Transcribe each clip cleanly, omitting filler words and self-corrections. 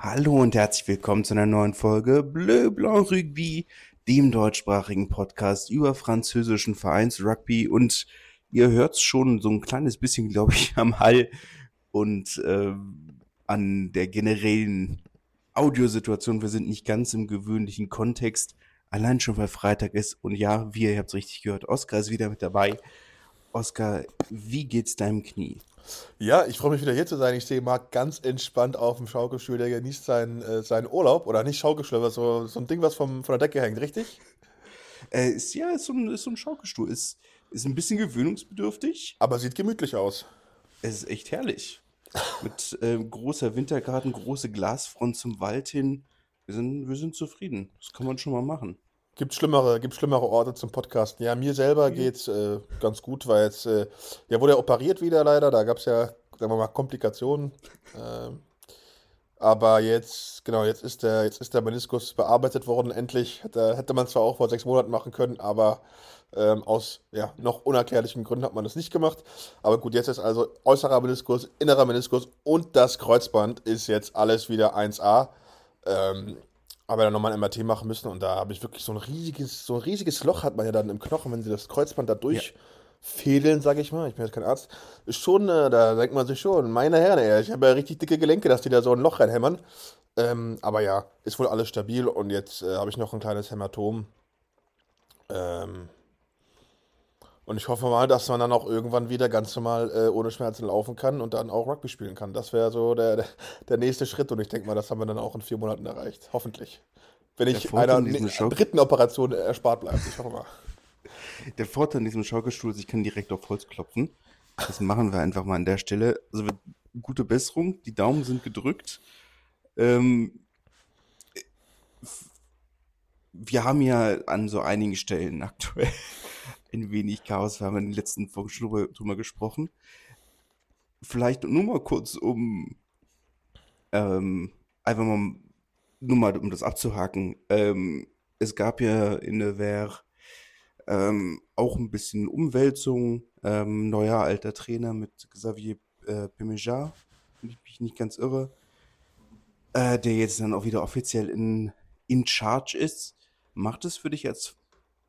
Hallo und herzlich willkommen zu einer neuen Folge Bleu Blanc Rugby, dem deutschsprachigen Podcast über französischen Vereinsrugby. Und ihr hört's schon so ein kleines bisschen, glaube ich, am Hall und an der generellen Audiosituation. Wir sind nicht ganz im gewöhnlichen Kontext, allein schon weil Freitag ist. Und ja, wie ihr habt's richtig gehört, Oskar ist wieder mit dabei. Oskar, wie geht's deinem Knie? Ja, ich freue mich wieder hier zu sein. Ich stehe Marc ganz entspannt auf dem Schaukelstuhl, der genießt seinen Urlaub. Oder nicht Schaukelstuhl, aber so ein Ding, was von der Decke hängt, richtig? Ist so ein Schaukelstuhl. Ist ein bisschen gewöhnungsbedürftig. Aber sieht gemütlich aus. Es ist echt herrlich. Mit großer Wintergarten, große Glasfront zum Wald hin. Wir sind zufrieden. Das kann man schon mal machen. Gibt schlimmere Orte zum Podcasten. Ja, mir selber Ja. geht's ganz gut, weil jetzt, ja, wurde er operiert wieder leider. Da gab es ja, sagen wir mal, Komplikationen. Ähm, aber jetzt, genau, jetzt ist der Meniskus bearbeitet worden, endlich. Hätte man zwar auch vor 6 Monaten machen können, aber aus ja, noch unerklärlichen Gründen hat man das nicht gemacht. Aber gut, jetzt ist also äußerer Meniskus, innerer Meniskus und das Kreuzband ist jetzt alles wieder 1A. Ähm, aber dann nochmal ein MRT machen müssen und da habe ich wirklich so ein riesiges Loch hat man ja dann im Knochen, wenn sie das Kreuzband da Ja. durchfädeln, sage ich mal. Ich bin jetzt kein Arzt. Ist schon, da denkt man sich schon, meine Herren, ey, ich habe ja richtig dicke Gelenke, dass die da so ein Loch reinhämmern. Aber ja, ist wohl alles stabil und jetzt habe ich noch ein kleines Hämatom. Ähm, und ich hoffe mal, dass man dann auch irgendwann wieder ganz normal ohne Schmerzen laufen kann und dann auch Rugby spielen kann. Das wäre so der nächste Schritt und ich denke mal, das haben wir dann auch in 4 Monaten erreicht. Hoffentlich. Wenn Der ich Vorteil einer an diesem dritten Operation erspart bleibt. Ich hoffe mal. Schaukelstuhl ist, ich kann direkt auf Holz klopfen. Das machen wir einfach mal an der Stelle. Also gute Besserung. Die Daumen sind gedrückt. Ähm, wir haben ja an so einigen Stellen aktuell ein wenig Chaos. Wir haben in den letzten Folgen schon drüber gesprochen. Vielleicht nur mal kurz, um einfach mal, nur mal, um das abzuhaken. Es gab ja in der Ver auch ein bisschen Umwälzung. Neuer alter Trainer mit Xavier Pemejat, wenn ich mich nicht ganz irre, der jetzt dann auch wieder offiziell in Charge ist. Macht es für dich als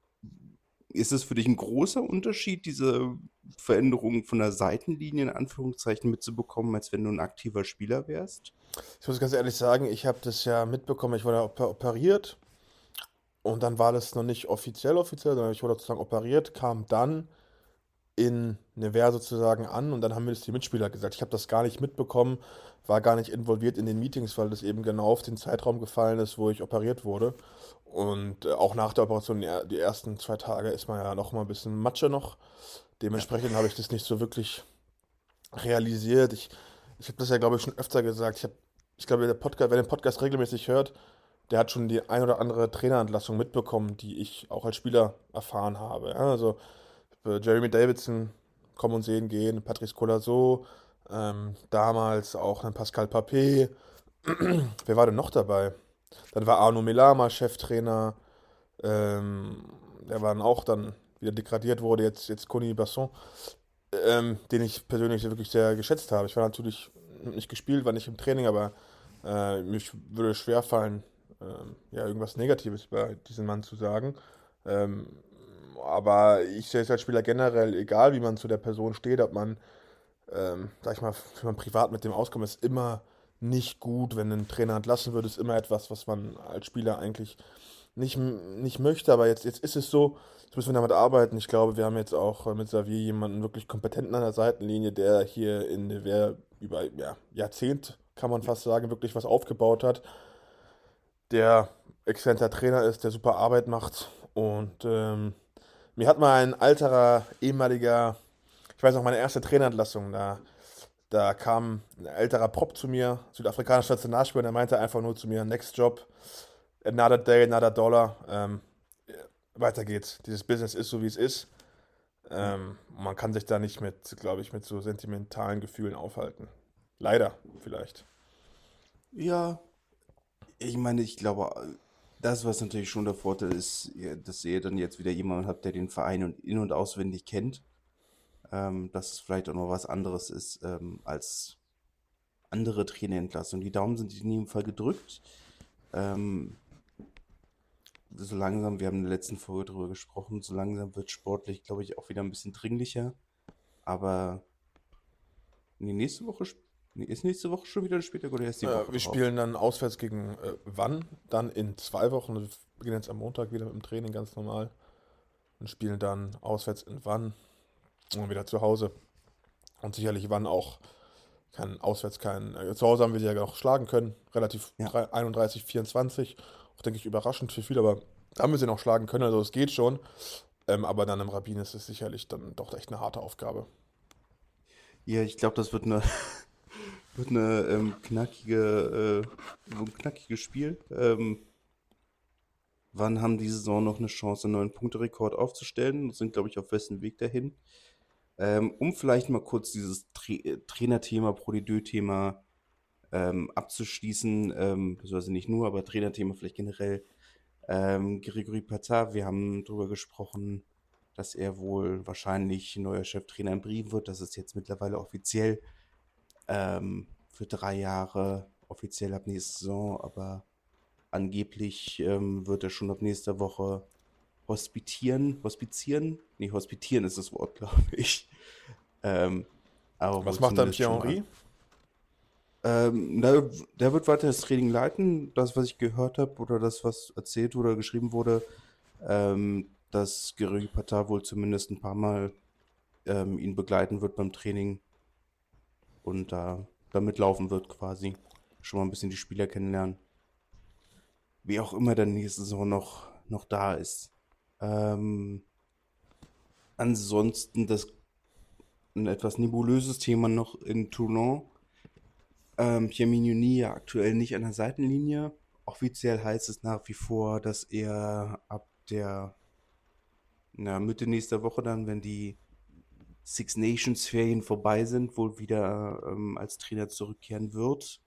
Ist es für dich ein großer Unterschied, diese Veränderung von der Seitenlinie in Anführungszeichen mitzubekommen, als wenn du ein aktiver Spieler wärst? Ich muss ganz ehrlich sagen, ich habe das ja mitbekommen, ich wurde operiert und dann war das noch nicht offiziell, sondern ich wurde sozusagen operiert, kam dann in Nevers sozusagen an und dann haben mir das die Mitspieler gesagt. Ich habe das gar nicht mitbekommen, war gar nicht involviert in den Meetings, weil das eben genau auf den Zeitraum gefallen ist, wo ich operiert wurde. Und auch nach der Operation, die ersten 2 Tage ist man ja noch mal ein bisschen Matsche noch. Ja. Dementsprechend habe ich das nicht so wirklich realisiert. Ich habe das ja, glaube ich, schon öfter gesagt. Ich glaube, wer den Podcast regelmäßig hört, der hat schon die ein oder andere Trainerentlassung mitbekommen, die ich auch als Spieler erfahren habe. Ja, also Jeremy Davidson, Kommen und Sehen gehen, Patrice Colazo, damals auch ein Pascal Papé. Wer war denn noch dabei? Dann war Arno Melama Cheftrainer, ähm, der war dann auch dann wieder degradiert wurde, jetzt Conny Basson, den ich persönlich wirklich sehr geschätzt habe. Ich war natürlich nicht gespielt, war nicht im Training, aber mich würde es schwer fallen, ja, irgendwas Negatives über diesen Mann zu sagen. Ähm, aber ich sehe es als Spieler generell, egal wie man zu der Person steht, ob man, sag ich mal, wenn man privat mit dem auskommt, ist immer nicht gut, wenn ein Trainer entlassen wird, ist immer etwas, was man als Spieler eigentlich nicht möchte, aber jetzt ist es so, jetzt müssen wir damit arbeiten. Ich glaube, wir haben jetzt auch mit Xavier jemanden wirklich kompetenten an der Seitenlinie, der hier in der Wehr über ja, Jahrzehnt, kann man fast sagen, wirklich was aufgebaut hat, der exzellenter Trainer ist, der super Arbeit macht. Und mir hat mal ein alterer, ehemaliger, ich weiß noch, meine erste Trainerentlassung, da kam ein älterer Prop zu mir, südafrikanischer Nationalspieler, und er meinte einfach nur zu mir, Next Job, another day, another dollar. Weiter geht's. Dieses Business ist so, wie es ist. Ja. Man kann sich da nicht mit, glaube ich, mit so sentimentalen Gefühlen aufhalten. Leider, vielleicht. Ja, ich meine, ich glaube, das, was natürlich schon der Vorteil ist, ja, dass ihr dann jetzt wieder jemanden habt, der den Verein in- und auswendig kennt, dass es vielleicht auch noch was anderes ist, als andere Trainerentlassung. Die Daumen sind in jedem Fall gedrückt. Ähm, so langsam, wir haben in der letzten Folge darüber gesprochen, so langsam wird sportlich, glaube ich, auch wieder ein bisschen dringlicher. Aber nee, nee, ist nächste Woche schon wieder ein Spieltag oder erst die Woche Wir drauf? spielen dann auswärts gegen Wann, dann in 2 Wochen. Wir beginnen jetzt am Montag wieder mit dem Training ganz normal und spielen dann auswärts in Wann und dann wieder zu Hause. Und sicherlich Wann auch zu Hause haben wir sie ja noch schlagen können, relativ Ja. 31, 24. Auch denke ich überraschend für viele, aber da haben wir sie noch schlagen können, also es geht schon. Aber dann im Rabbin ist es sicherlich dann doch echt eine harte Aufgabe. Ja, ich glaube, das wird eine, wird eine so ein knackiges Spiel. Wann haben die Saison noch eine Chance, einen neuen Punkterekord aufzustellen? Sind, glaube ich, auf besten Weg dahin. Um vielleicht mal kurz dieses Trainerthema, Pro de Deux-Thema abzuschließen, beziehungsweise nicht nur, aber Trainerthema vielleicht generell. Gregory Pata, wir haben darüber gesprochen, dass er wohl wahrscheinlich neuer Cheftrainer in Bremen wird. Das ist jetzt mittlerweile offiziell für 3 Jahre, offiziell ab nächste Saison, aber angeblich wird er schon ab nächster Woche hospitieren? Nee, hospitieren ist das Wort, glaube ich. Ähm, aber Was wohl macht dann zumindest schon mal. Thierry? Der wird weiter das Training leiten. Das, was ich gehört habe, oder das, was erzählt oder geschrieben wurde, dass Gary Pata wohl zumindest ein paar Mal ihn begleiten wird beim Training und da mitlaufen wird quasi. Schon mal ein bisschen die Spieler kennenlernen. Wie auch immer dann nächste Saison noch da ist. Ähm, ansonsten ein etwas nebulöses Thema noch in Toulon. Pierre Mignoni ja aktuell nicht an der Seitenlinie. Offiziell heißt es nach wie vor, dass er ab der Mitte nächster Woche dann, wenn die Six Nations Ferien vorbei sind, wohl wieder als Trainer zurückkehren wird.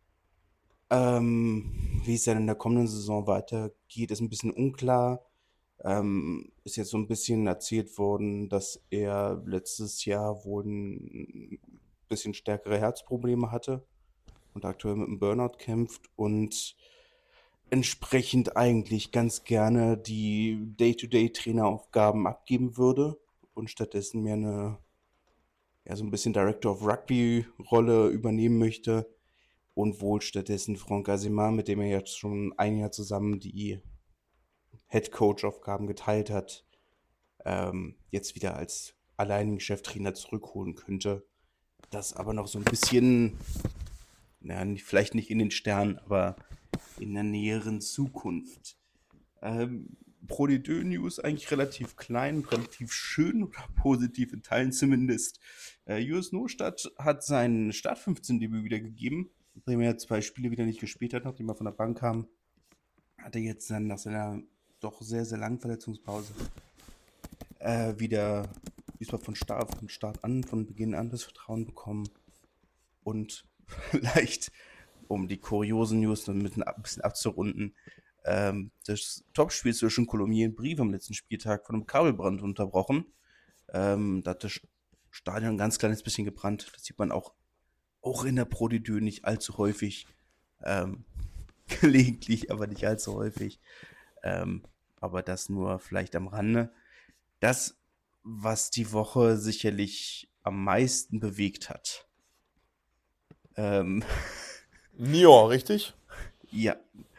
Wie es dann in der kommenden Saison weitergeht, ist ein bisschen unklar. Ist jetzt so ein bisschen erzählt worden, dass er letztes Jahr wohl ein bisschen stärkere Herzprobleme hatte und aktuell mit einem Burnout kämpft und entsprechend eigentlich ganz gerne die Day-to-Day-Traineraufgaben abgeben würde und stattdessen mehr ja, so ein bisschen Director of Rugby-Rolle übernehmen möchte und wohl stattdessen Franck Azemar, mit dem er jetzt schon ein Jahr zusammen die Head-Coach-Aufgaben geteilt hat, jetzt wieder als alleinigen Cheftrainer zurückholen könnte. Das aber noch so ein bisschen, vielleicht nicht in den Sternen, aber in der näheren Zukunft. Pro de Deux News eigentlich relativ klein, relativ schön oder positiv in Teilen zumindest. US Nostadt hat sein Start 15 Debüt wieder gegeben, nachdem er 2 Spiele wieder nicht gespielt hat, nachdem er von der Bank kam. Hat er jetzt dann nach seiner doch sehr, sehr langen Verletzungspause wieder diesmal von Start an, von Beginn an das Vertrauen bekommen. Und vielleicht, um die kuriosen News noch ein bisschen abzurunden, das Topspiel zwischen Colomiers und Brive am letzten Spieltag von einem Kabelbrand unterbrochen. Da hat das Stadion ein ganz kleines bisschen gebrannt. Das sieht man auch in der Pro de Deux nicht allzu häufig. Ähm, gelegentlich, aber nicht allzu häufig. Ähm, aber das nur vielleicht am Rande. Das, was die Woche sicherlich am meisten bewegt hat. Ähm, Niort, richtig? ja,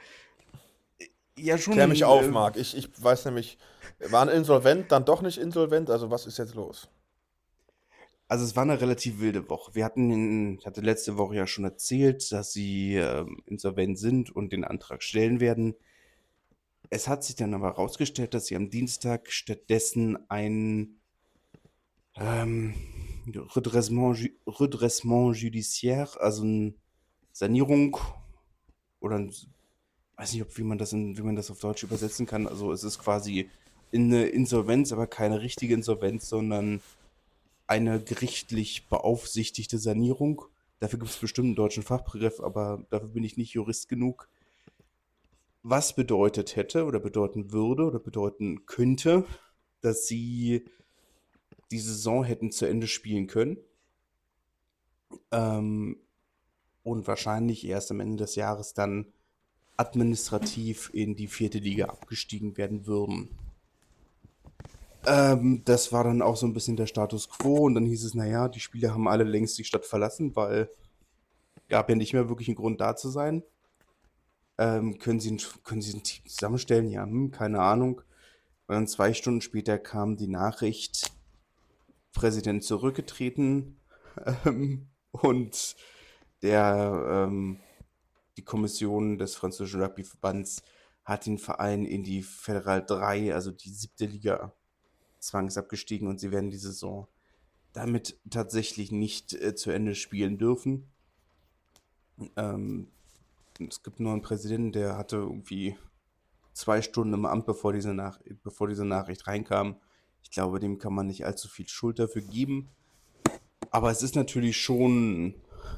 ja Klär mich schon. auf, Marc. Ich weiß nämlich, waren insolvent, dann doch nicht insolvent, also was ist jetzt los? Also es war eine relativ wilde Woche. Ich hatte letzte Woche ja schon erzählt, dass sie insolvent sind und den Antrag stellen werden. Es hat sich dann aber herausgestellt, dass sie am Dienstag stattdessen ein ähm, Redressement judiciaire, also eine Sanierung oder weiß nicht, wie man das auf Deutsch übersetzen kann. Also es ist quasi eine Insolvenz, aber keine richtige Insolvenz, sondern eine gerichtlich beaufsichtigte Sanierung. Dafür gibt es bestimmt einen deutschen Fachbegriff, aber dafür bin ich nicht Jurist genug. Was bedeutet hätte oder bedeuten würde oder bedeuten könnte, dass sie die Saison hätten zu Ende spielen können. Ähm, und wahrscheinlich erst am Ende des Jahres dann administrativ in die vierte Liga abgestiegen werden würden. Das war dann auch so ein bisschen der Status quo und dann hieß es, naja, die Spieler haben alle längst die Stadt verlassen, weil gab ja nicht mehr wirklich einen Grund da zu sein. Können Sie ein Team zusammenstellen? Ja, keine Ahnung. Und dann 2 Stunden später kam die Nachricht, Präsident zurückgetreten und die Kommission des französischen Rugbyverbands hat den Verein in die Fédérale 3, also die siebte Liga, zwangsabgestiegen und sie werden die Saison damit tatsächlich nicht zu Ende spielen dürfen. Ähm, Es gibt nur einen Präsidenten, der hatte irgendwie 2 Stunden im Amt, bevor diese Nachricht reinkam. Ich glaube, dem kann man nicht allzu viel Schuld dafür geben. Aber es ist natürlich schon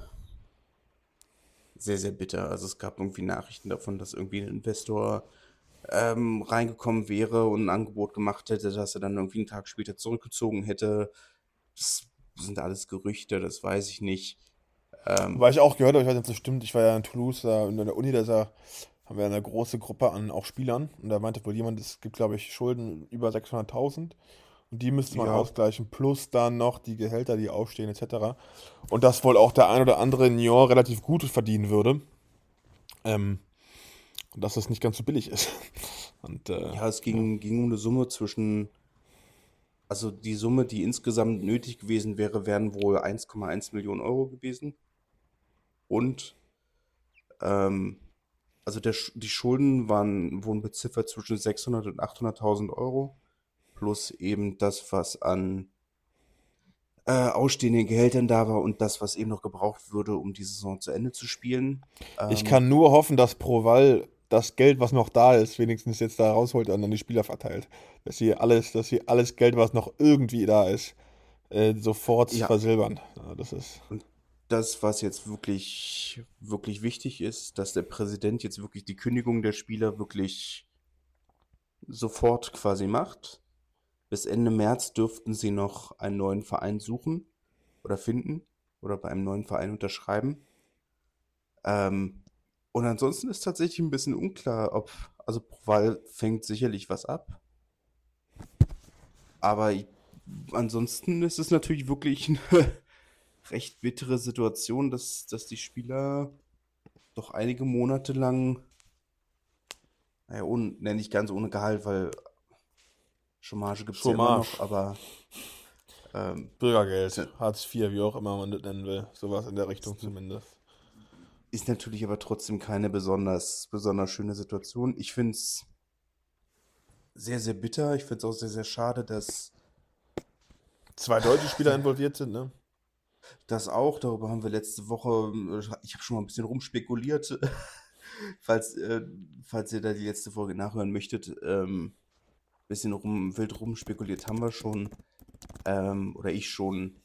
sehr, sehr bitter. Also es gab irgendwie Nachrichten davon, dass irgendwie ein Investor reingekommen wäre und ein Angebot gemacht hätte, dass er dann irgendwie einen Tag später zurückgezogen hätte. Das sind alles Gerüchte, das weiß ich nicht. Ähm, Weil ich auch gehört habe, ich weiß nicht, ob das stimmt, ich war ja in Toulouse, da in der Uni, haben wir eine große Gruppe an auch Spielern und da meinte wohl jemand, es gibt, glaube ich, Schulden über 600.000 und die müsste man ja, ausgleichen, plus dann noch die Gehälter, die aufstehen, etc. Und dass wohl auch der ein oder andere Nior relativ gut verdienen würde. Ähm, und dass das nicht ganz so billig ist. Und ja, es ja. ging um eine Summe also die Summe, die insgesamt nötig gewesen wäre, wären wohl 1,1 Millionen Euro gewesen. Und ähm, also die Schulden wurden beziffert zwischen 600 und 800.000 Euro, plus eben das, was an ausstehenden Gehältern da war und das, was eben noch gebraucht würde, um die Saison zu Ende zu spielen. Ich Ähm, kann nur hoffen, dass Proval das Geld, was noch da ist, wenigstens jetzt da rausholt und an die Spieler verteilt. Dass sie alles Geld, was noch irgendwie da ist, sofort ja, versilbern. Ja, das ist. und das, was jetzt wirklich, wirklich wichtig ist, dass der Präsident jetzt wirklich die Kündigung der Spieler wirklich sofort quasi macht. Bis Ende März dürften sie noch einen neuen Verein suchen oder finden oder bei einem neuen Verein unterschreiben. Ähm, und ansonsten ist tatsächlich ein bisschen unklar, also Proval fängt sicherlich was ab, aber ansonsten ist es natürlich wirklich eine recht bittere Situation, dass die Spieler doch einige Monate lang, naja, nicht ganz ohne Gehalt, weil Chômage gibt es ja immer noch, Chômage, aber ähm, Bürgergeld, ist, Hartz IV, wie auch immer man das nennen will. Sowas in der Richtung ist, zumindest. ist natürlich aber trotzdem keine besonders schöne Situation. Ich finde es sehr, sehr bitter. Ich finde es auch sehr, sehr schade, dass Zwei deutsche Spieler involviert sind, ne? das auch, darüber haben wir letzte Woche, ich habe schon mal ein bisschen rumspekuliert, falls, äh, falls ihr da die letzte Folge nachhören möchtet. Bisschen wild rumspekuliert haben wir schon, oder ich schon.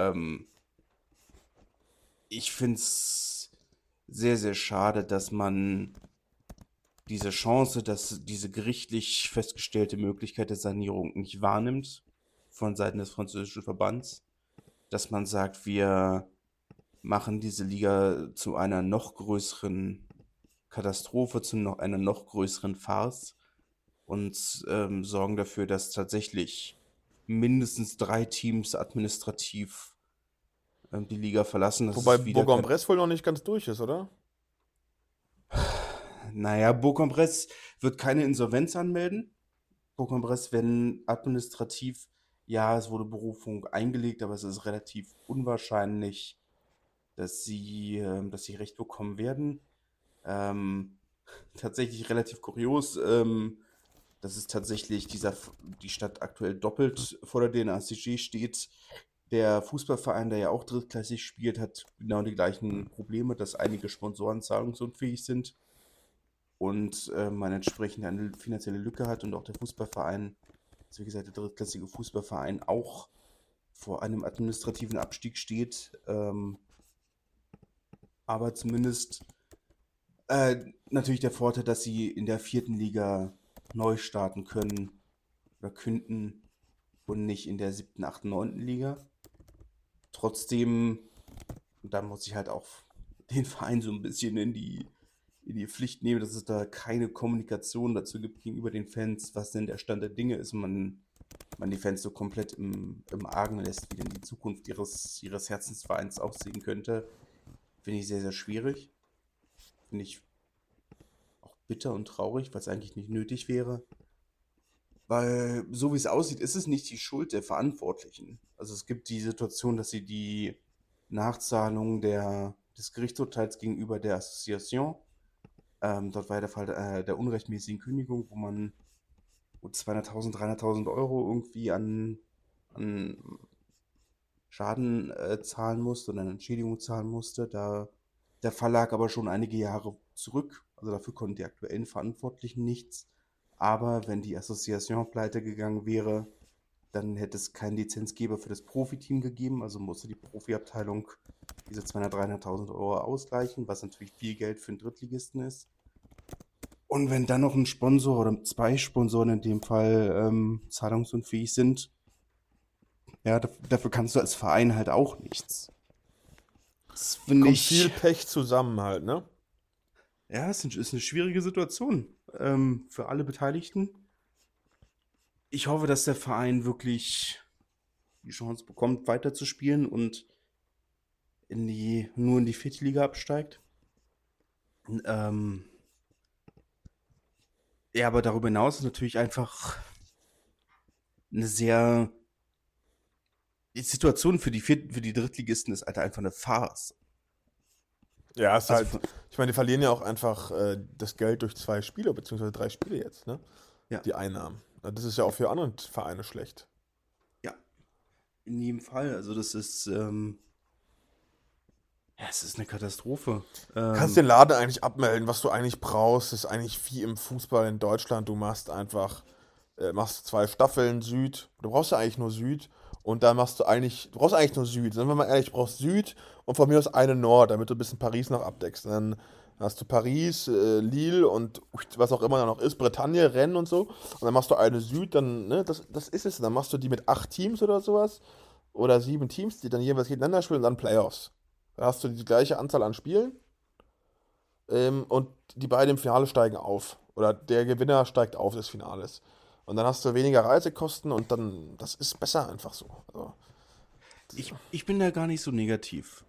Ich finde es sehr, sehr schade, dass man diese Chance, dass diese gerichtlich festgestellte Möglichkeit der Sanierung nicht wahrnimmt von Seiten des französischen Verbands, dass man sagt, wir machen diese Liga zu einer noch größeren Katastrophe, einer noch größeren Farce und sorgen dafür, dass tatsächlich mindestens 3 Teams administrativ die Liga verlassen. Das Wobei ist wieder kein. Bourg-en-Bresse wohl noch nicht ganz durch ist, oder? Naja, Bourg-en-Bresse wird keine Insolvenz anmelden. Bourg-en-Bresse, wenn administrativ, ja, es wurde Berufung eingelegt, aber es ist relativ unwahrscheinlich, dass sie Recht bekommen werden. Ähm, tatsächlich relativ kurios, dass es tatsächlich die Stadt aktuell doppelt vor der DNACG steht. Der Fußballverein, der ja auch drittklassig spielt, hat genau die gleichen Probleme, dass einige Sponsoren zahlungsunfähig sind und man entsprechend eine finanzielle Lücke hat und auch der Fußballverein, also wie gesagt, der drittklassige Fußballverein auch vor einem administrativen Abstieg steht. Aber zumindest natürlich der Vorteil, dass sie in der vierten Liga neu starten können oder könnten und nicht in der siebten, achten, neunten Liga. Trotzdem, da muss ich halt auch den Verein so ein bisschen in die Pflicht nehme, dass es da keine Kommunikation dazu gibt gegenüber den Fans, was denn der Stand der Dinge ist, und man die Fans so komplett im Argen lässt, wie denn die Zukunft ihres Herzensvereins aussehen könnte, finde ich sehr, sehr schwierig. Finde ich auch bitter und traurig, weil es eigentlich nicht nötig wäre. Weil, so wie es aussieht, ist es nicht die Schuld der Verantwortlichen. Also es gibt die Situation, dass sie die Nachzahlung des Gerichtsurteils gegenüber der Association, dort war ja der Fall der unrechtmäßigen Kündigung, wo man 200.000, 300.000 Euro irgendwie an Schaden zahlen musste und eine Entschädigung zahlen musste. Der Fall lag aber schon einige Jahre zurück. Also dafür konnten die aktuellen Verantwortlichen nichts. Aber wenn die Association pleite gegangen wäre, dann hätte es keinen Lizenzgeber für das Profiteam gegeben. Also musste die Profiabteilung diese 200.000, 300.000 Euro ausgleichen, was natürlich viel Geld für einen Drittligisten ist. Und wenn dann noch ein Sponsor oder zwei Sponsoren in dem Fall zahlungsunfähig sind, ja, dafür kannst du als Verein halt auch nichts. Das finde Kommt viel ich, Pech zusammen halt, ne? ja, ist eine schwierige Situation für alle Beteiligten. Ich hoffe, dass der Verein wirklich die Chance bekommt, weiterzuspielen und nur in die vierte Liga absteigt. Ähm, ja, aber darüber hinaus ist natürlich einfach eine sehr. Die Situation für die Drittligisten ist halt einfach eine Farce. Ja, ist Also, halt, ich meine, die verlieren ja auch einfach das Geld durch 2 Spiele, beziehungsweise 3 Spiele jetzt, ne? ja, Die Einnahmen. Ja, das ist ja auch für andere Vereine schlecht. ja, in jedem Fall. Also, ja, es ist eine Katastrophe. Kannst den Laden eigentlich abmelden, was du eigentlich brauchst, ist eigentlich wie im Fußball in Deutschland. Du machst einfach, machst 2 Staffeln Süd. Du brauchst ja eigentlich nur Süd. Und dann du brauchst eigentlich nur Süd. Sagen wir mal ehrlich, du brauchst Süd und von mir aus eine Nord, damit du ein bisschen Paris noch abdeckst. Und dann hast du Paris, Lille und was auch immer da noch ist, Bretagne, Rennes und so. Und dann machst du eine Süd, dann, ne, das ist es. Dann machst du die mit 8 Teams oder sowas. Oder 7 Teams, die dann jeweils gegeneinander spielen und dann Playoffs. Da hast du die gleiche Anzahl an Spielen und die beiden im Finale steigen auf. Oder der Gewinner steigt auf des Finales. Und dann hast du weniger Reisekosten und dann, das ist besser einfach so. Also, ich bin da gar nicht so negativ.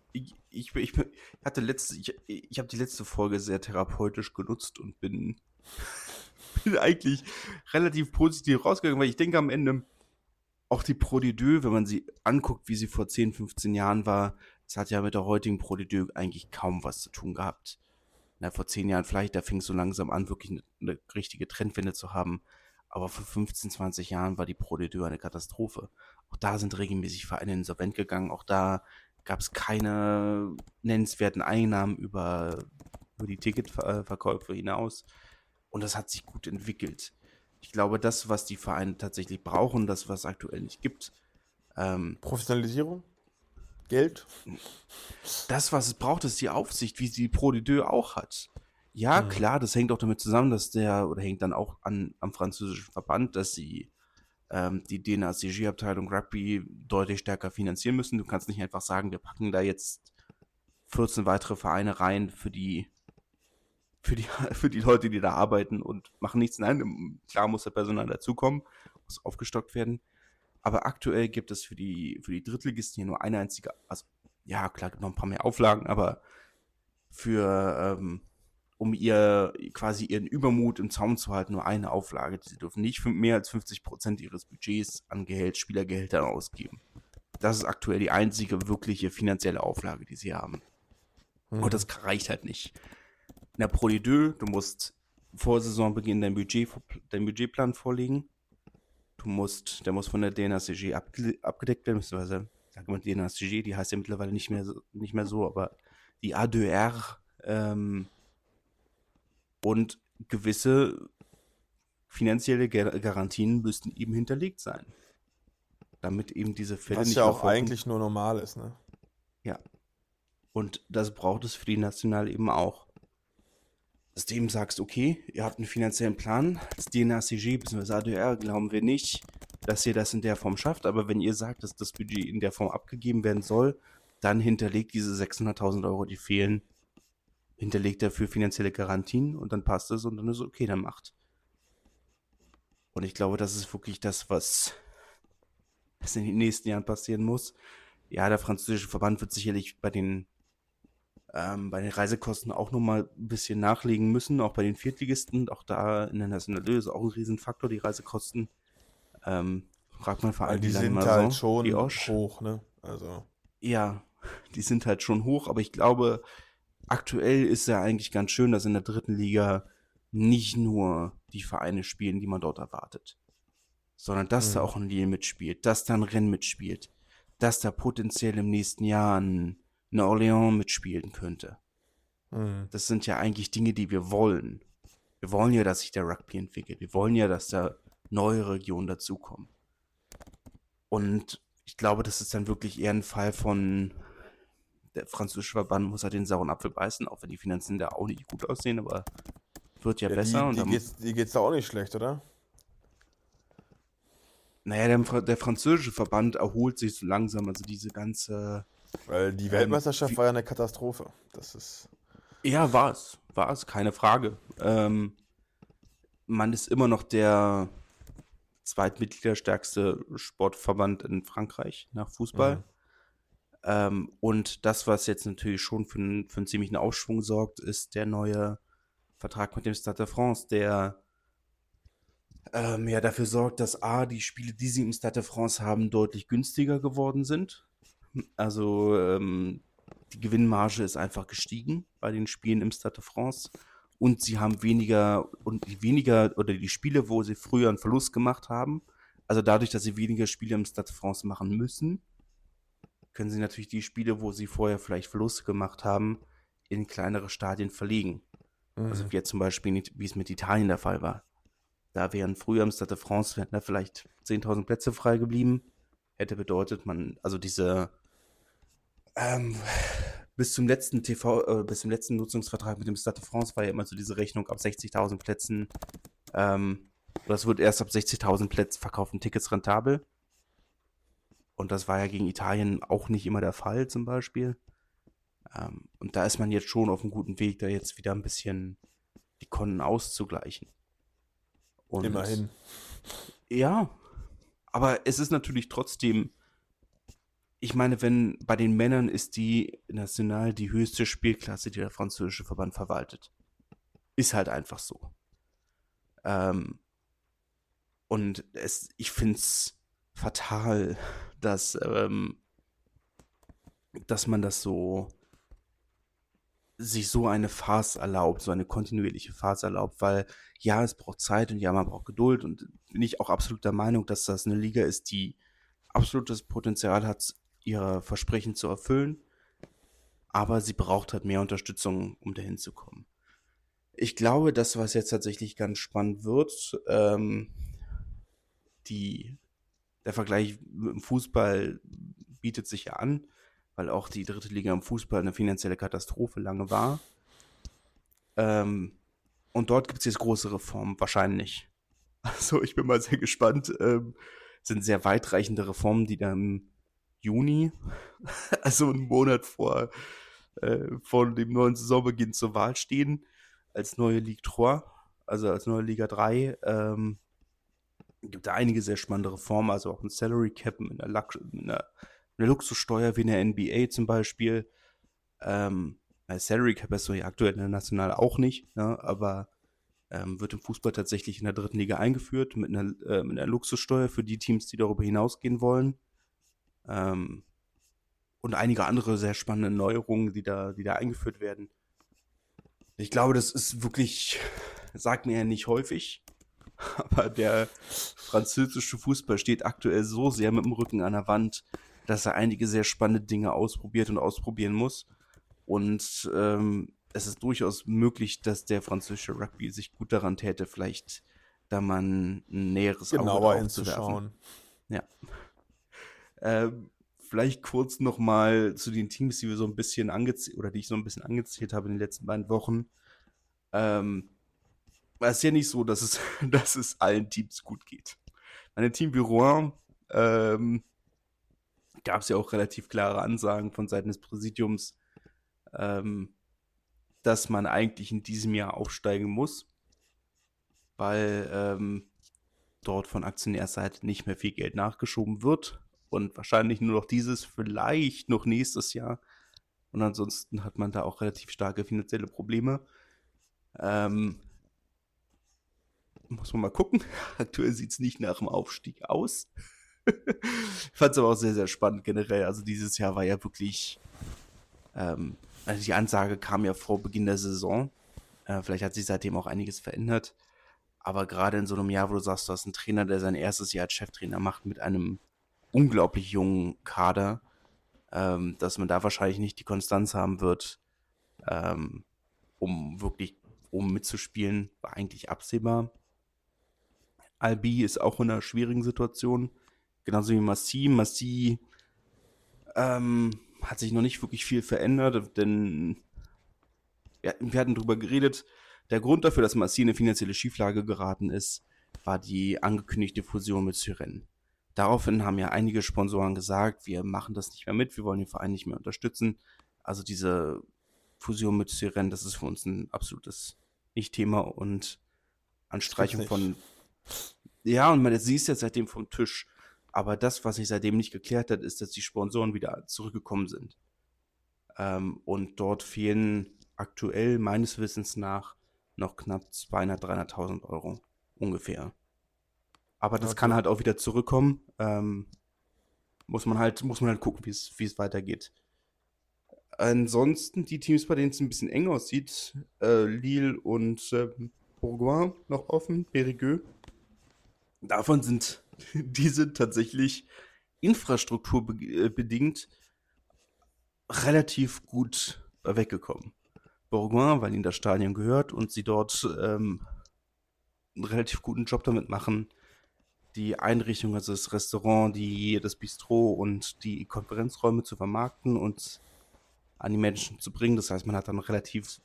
Ich habe die letzte Folge sehr therapeutisch genutzt und bin eigentlich relativ positiv rausgegangen, weil ich denke am Ende, auch die Pro de Deux, wenn man sie anguckt, wie sie vor 10, 15 Jahren war, das hat ja mit der heutigen Pro de Deux eigentlich kaum was zu tun gehabt. Na, vor 10 Jahren vielleicht, da fing es so langsam an, wirklich eine richtige Trendwende zu haben. Aber vor 15, 20 Jahren war die Pro de Deux eine Katastrophe. Auch da sind regelmäßig Vereine insolvent gegangen. Auch da gab es keine nennenswerten Einnahmen über die Ticketverkäufe hinaus. Und das hat sich gut entwickelt. Ich glaube, das, was die Vereine tatsächlich brauchen, das, was es aktuell nicht gibt, ähm, Professionalisierung, Geld. das, was es braucht, ist die Aufsicht, wie sie die Pro de Deux auch hat. Ja, Mhm. klar, das hängt auch damit zusammen, oder hängt dann auch am französischen Verband, dass sie die DNACG-Abteilung Rugby deutlich stärker finanzieren müssen. Du kannst nicht einfach sagen, wir packen da jetzt 14 weitere Vereine rein für die Leute, die da arbeiten und machen nichts. Nein, klar muss der Personal dazukommen, muss aufgestockt werden. Aber aktuell gibt es für die Drittligisten hier nur eine einzige, also ja, klar, gibt noch ein paar mehr Auflagen, aber um quasi ihren Übermut im Zaum zu halten, nur eine Auflage. Sie dürfen nicht mehr als 50% ihres Budgets an Spielergehältern ausgeben. Das ist aktuell die einzige wirkliche finanzielle Auflage, die sie haben. Und Mhm. das reicht halt nicht. In der Pro de Deux, du musst vor Saisonbeginn deinen Budgetplan vorlegen. Der muss von der DNACG abgedeckt werden, beziehungsweise, sag mal DNACG, die heißt ja mittlerweile nicht mehr so, aber die A2R, und gewisse finanzielle Garantien müssten eben hinterlegt sein, damit eben diese Fälle Was nicht ja mehr auch vorkommen. eigentlich nur normal ist, ne? Ja, und das braucht es für die National eben auch. Dass du eben sagst, okay, ihr habt einen finanziellen Plan, als DNACG bzw. ADR glauben wir nicht, dass ihr das in der Form schafft, aber wenn ihr sagt, dass das Budget in der Form abgegeben werden soll, dann hinterlegt diese 600.000 Euro, die fehlen, hinterlegt dafür finanzielle Garantien und dann passt es und dann ist es okay, dann macht. Und ich glaube, das ist wirklich das, was in den nächsten Jahren passieren muss. Ja, der französische Verband wird sicherlich bei den Reisekosten auch nochmal ein bisschen nachlegen müssen, auch bei den Viertligisten. Auch da in der Nationale ist auch ein Riesenfaktor, die Reisekosten. Fragt man Weil Verein wie die lange sind mal halt so, die schon Osch. hoch, ne? Also, Ja, die sind halt schon hoch, aber ich glaube, aktuell ist ja eigentlich ganz schön, dass in der dritten Liga nicht nur die Vereine spielen, die man dort erwartet, sondern dass da mhm. auch ein Lille mitspielt, dass da ein Rennes mitspielt, dass da potenziell im nächsten Jahr ein Orléans mitspielen könnte. Mhm. Das sind ja eigentlich Dinge, die wir wollen. Wir wollen ja, dass sich der Rugby entwickelt. Wir wollen ja, dass da neue Regionen dazukommen. Und ich glaube, das ist dann wirklich eher ein Fall von, der französische Verband muss halt den sauren Apfel beißen, auch wenn die Finanzen da auch nicht gut aussehen, aber wird ja Ja, besser. Und dann, die geht's da auch nicht schlecht, oder? naja, der französische Verband erholt sich so langsam. Also diese ganze, Weil die Weltmeisterschaft wie, war ja eine Katastrophe. Das ist. ja, war es, keine Frage. Man ist immer noch der zweitmitgliederstärkste Sportverband in Frankreich nach Mhm. Fußball. Und das, was jetzt natürlich schon für einen ziemlichen Aufschwung sorgt, ist der neue Vertrag mit dem Stade de France, der ja dafür sorgt, dass A, die Spiele, die sie im Stade de France haben, deutlich günstiger geworden sind. Also die Gewinnmarge ist einfach gestiegen bei den Spielen im Stade de France. Und sie haben weniger oder die Spiele, wo sie früher einen Verlust gemacht haben, also dadurch, dass sie weniger Spiele im Stade de France machen müssen, können sie natürlich die Spiele, wo sie vorher vielleicht Verluste gemacht haben, in kleinere Stadien verlegen. Also Mhm. wie jetzt zum Beispiel, wie es mit Italien der Fall war. Da wären früher im Stade de France, wären da vielleicht 10.000 Plätze frei geblieben. Hätte bedeutet, also ähm, bis zum letzten Nutzungsvertrag mit dem Stade de France war ja immer so diese Rechnung ab 60.000 Plätzen, oder es wird erst ab 60.000 Plätzen verkauften Tickets rentabel. Und das war ja gegen Italien auch nicht immer der Fall zum Beispiel. Und da ist man jetzt schon auf einem guten Weg, da jetzt wieder ein bisschen die Konten auszugleichen. Und Immerhin. ja, aber es ist natürlich trotzdem, ich meine, wenn bei den Männern ist die National die höchste Spielklasse, die der französische Verband verwaltet. Ist halt einfach so. Ähm, und ich finde es fatal, dass, dass man das so sich so eine Farce erlaubt, so eine kontinuierliche Farce erlaubt, weil ja, es braucht Zeit und ja, man braucht Geduld und bin ich auch absolut der Meinung, dass das eine Liga ist, die absolutes Potenzial hat, ihre Versprechen zu erfüllen, aber sie braucht halt mehr Unterstützung, um dahin zu kommen. Ich glaube, das, was jetzt tatsächlich ganz spannend wird, die, der Vergleich mit dem Fußball bietet sich ja an, weil auch die dritte Liga im Fußball eine finanzielle Katastrophe lange war. Ähm, Und dort gibt es jetzt große Reformen, wahrscheinlich. Also ich bin mal sehr gespannt. Sind sehr weitreichende Reformen, die dann im Juni, also einen Monat vor dem neuen Saisonbeginn zur Wahl stehen, als neue Ligue 3, also als neue Liga 3. Gibt da einige sehr spannende Reformen, also auch ein Salary Cap mit einer Luxussteuer wie in der NBA zum Beispiel. Salary Cap ist so ja aktuell in der National auch nicht, ne? Aber wird im Fußball tatsächlich in der dritten Liga eingeführt mit einer Luxussteuer für die Teams, die darüber hinausgehen wollen. Ähm, und einige andere sehr spannende Neuerungen, die da eingeführt werden. Ich glaube, das ist wirklich, sagt mir ja nicht häufig, aber der französische Fußball steht aktuell so sehr mit dem Rücken an der Wand, dass er einige sehr spannende Dinge ausprobiert und ausprobieren muss. Und es ist durchaus möglich, dass der französische Rugby sich gut daran täte, vielleicht da mal ein näheres Auge Genauer drauf zu werfen. hinzuschauen. Ja. Vielleicht kurz nochmal zu den Teams, die wir so ein bisschen angezählt oder die ich so ein bisschen angezählt habe in den letzten beiden Wochen. Ähm, Es ist ja nicht so, dass es allen Teams gut geht. Bei einem Team wie Rouen gab es ja auch relativ klare Ansagen von Seiten des Präsidiums, ähm, dass man eigentlich in diesem Jahr aufsteigen muss, weil dort von Aktionärsseite nicht mehr viel Geld nachgeschoben wird und wahrscheinlich nur noch dieses, vielleicht noch nächstes Jahr. Und ansonsten hat man da auch relativ starke finanzielle Probleme. Muss man mal gucken. Aktuell sieht es nicht nach dem Aufstieg aus. Ich fand es aber auch sehr, sehr spannend generell. Also dieses Jahr war ja wirklich, also die Ansage kam ja vor Beginn der Saison. Vielleicht hat sich seitdem auch einiges verändert. Aber gerade in so einem Jahr, wo du sagst, du hast einen Trainer, der sein erstes Jahr als Cheftrainer macht mit einem unglaublich jungen Kader, dass man da wahrscheinlich nicht die Konstanz haben wird, um wirklich oben mitzuspielen, war eigentlich absehbar. Albi ist auch in einer schwierigen Situation, genauso wie Massi. Massi hat sich noch nicht wirklich viel verändert, denn ja, wir hatten darüber geredet, der Grund dafür, dass Massi in eine finanzielle Schieflage geraten ist, war die angekündigte Fusion mit Syren. Daraufhin haben ja einige Sponsoren gesagt, wir machen das nicht mehr mit, wir wollen den Verein nicht mehr unterstützen. Also diese Fusion mit Syren, das ist für uns ein absolutes Nicht-Thema und Anstreichung von... Ja, und sie ist jetzt seitdem vom Tisch. Aber das, was sich seitdem nicht geklärt hat, ist, dass die Sponsoren wieder zurückgekommen sind. Und dort fehlen aktuell meines Wissens nach noch knapp 200.000, 300.000 Euro ungefähr. Aber das kann halt auch wieder zurückkommen. Muss man halt gucken, wie es weitergeht. Ansonsten die Teams, bei denen es ein bisschen eng aussieht, Lille und Bourgoin noch offen, Périgueux. Davon sind diese tatsächlich infrastrukturbedingt relativ gut weggekommen. Bourgoin, weil ihnen das Stadion gehört und sie dort einen relativ guten Job damit machen, die Einrichtung, also das Restaurant, das Bistro und die Konferenzräume zu vermarkten und an die Menschen zu bringen. Das heißt, man hat dann relativ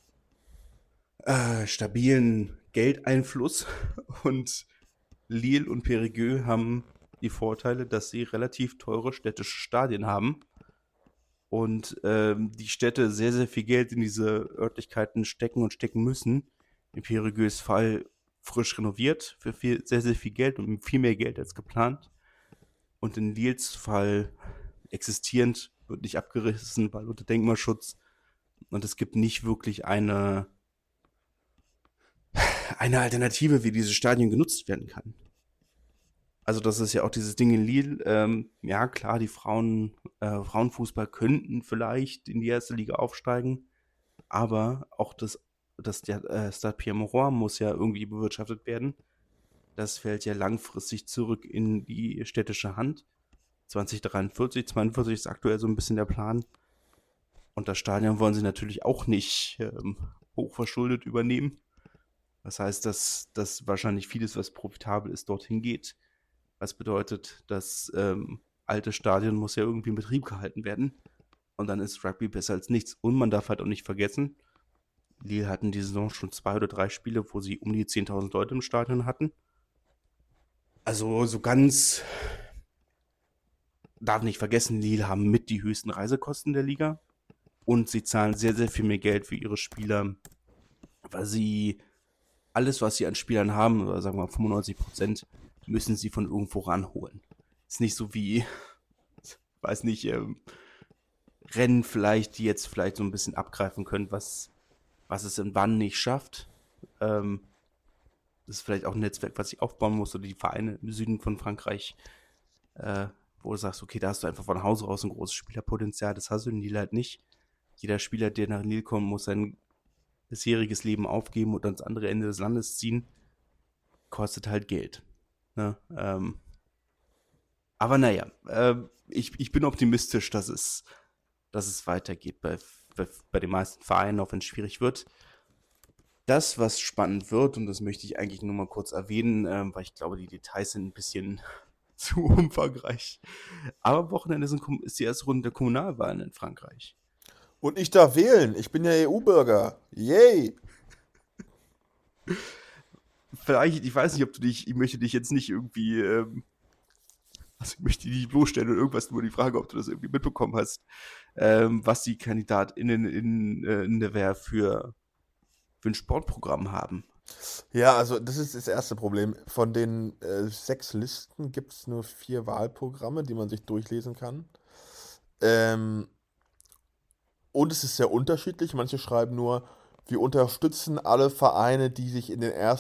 stabilen Geldeinfluss und Lille und Périgueux haben die Vorteile, dass sie relativ teure städtische Stadien haben und die Städte sehr, sehr viel Geld in diese Örtlichkeiten stecken und stecken müssen. In Périgueux' Fall frisch renoviert für sehr, sehr viel Geld und viel mehr Geld als geplant. Und in Lils Fall existierend, wird nicht abgerissen, weil unter Denkmalschutz. Und es gibt nicht wirklich eine Alternative, wie dieses Stadion genutzt werden kann. Also das ist ja auch dieses Ding in Lille. Ja klar, die Frauenfußball könnten vielleicht in die erste Liga aufsteigen, aber auch der Stade Pierre-Mauroy muss ja irgendwie bewirtschaftet werden. Das fällt ja langfristig zurück in die städtische Hand. 2043, 42 ist aktuell so ein bisschen der Plan. Und das Stadion wollen sie natürlich auch nicht hochverschuldet übernehmen. Das heißt, dass wahrscheinlich vieles, was profitabel ist, dorthin geht. Was bedeutet, das alte Stadion muss ja irgendwie in Betrieb gehalten werden. Und dann ist Rugby besser als nichts. Und man darf halt auch nicht vergessen, Lille hatten diese Saison schon 2 oder 3 Spiele, wo sie um die 10.000 Leute im Stadion hatten. Also so ganz... Darf nicht vergessen, Lille haben mit die höchsten Reisekosten der Liga. Und sie zahlen sehr, sehr viel mehr Geld für ihre Spieler, weil sie alles, was sie an Spielern haben, oder sagen wir mal 95%, müssen sie von irgendwo ranholen. Ist nicht so wie, weiß nicht, Rennen vielleicht, die jetzt vielleicht so ein bisschen abgreifen können, was es in wann nicht schafft. Das ist vielleicht auch ein Netzwerk, was ich aufbauen muss, oder die Vereine im Süden von Frankreich, wo du sagst, okay, da hast du einfach von Hause aus ein großes Spielerpotenzial, das hast du in Lille halt nicht. Jeder Spieler, der nach Lille kommt, muss sein bisheriges Leben aufgeben und ans andere Ende des Landes ziehen. Kostet halt Geld. Ne? Aber naja, ich bin optimistisch, dass es weitergeht bei den meisten Vereinen, auch wenn es schwierig wird. Das, was spannend wird, und das möchte ich eigentlich nur mal kurz erwähnen, weil ich glaube, die Details sind ein bisschen zu umfangreich. Aber am Wochenende ist die erste Runde der Kommunalwahlen in Frankreich. Und ich darf wählen. Ich bin ja EU-Bürger. Yay! Vielleicht, ich weiß nicht, ich möchte dich jetzt nicht irgendwie, also ich möchte dich nicht bloßstellen oder irgendwas, nur die Frage, ob du das irgendwie mitbekommen hast, was die KandidatInnen in der Wehr für für ein Sportprogramm haben. Ja, also das ist das erste Problem. Von den 6 Listen gibt es nur 4 Wahlprogramme, die man sich durchlesen kann. Ähm, und es ist sehr unterschiedlich. Manche schreiben nur, wir unterstützen alle Vereine, die sich